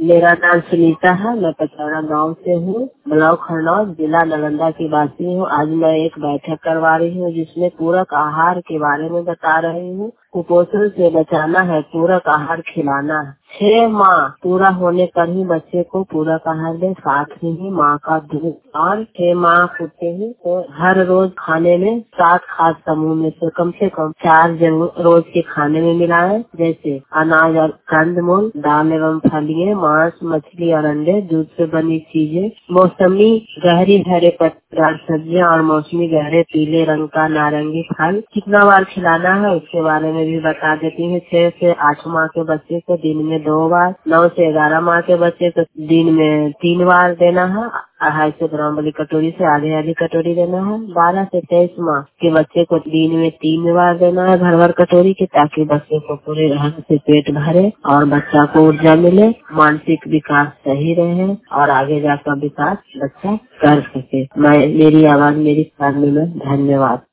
मेरा नाम सुनीता है। मैं पचौड़ा गांव से हूँ। ब्लॉक खरनौत, जिला नालंदा की वासी हूँ। आज मैं एक बैठक करवा रही हूँ जिसमें पूरक आहार के बारे में बता रही हूँ। कुपोषण से बचाना है, पूरक आहार खिलाना है। 6 माह पूरा होने पर ही बच्चे को पूरक आहार दे, साथ ही माँ का दूध। और 6 माह होते ही तो हर रोज खाने में 7 खाद्य समूह में से कम 4 जरूर रोज के खाने में मिलाएं, जैसे अनाज और कंदमूल, दाल एवं फलियां, मांस, मछली और अंडे, दूध से बनी चीजें, मौसमी गहरी हरे पत्तेदार सब्जियां और मौसमी गहरे पीले रंग का नारंगी फल। कितना बार खिलाना है उसके बारे में भी बता देती हूँ। 6 से 8 माह के बच्चे को दिन में 2 बार, 9 से 11 माह के बच्चे को दिन में 3 बार देना है। 250 ग्राम वाली कटोरी से आधी कटोरी देना है। 12 से 23 माह के बच्चे को दिन में 3 बार देना है भर कटोरी के, ताकि बच्चे को पूरे ढंग से पेट भरे और बच्चा को ऊर्जा मिले, मानसिक विकास सही रहे और आगे जाकर विकास बच्चा कर सके। मेरी आवाज मेरी फैमिली में। धन्यवाद।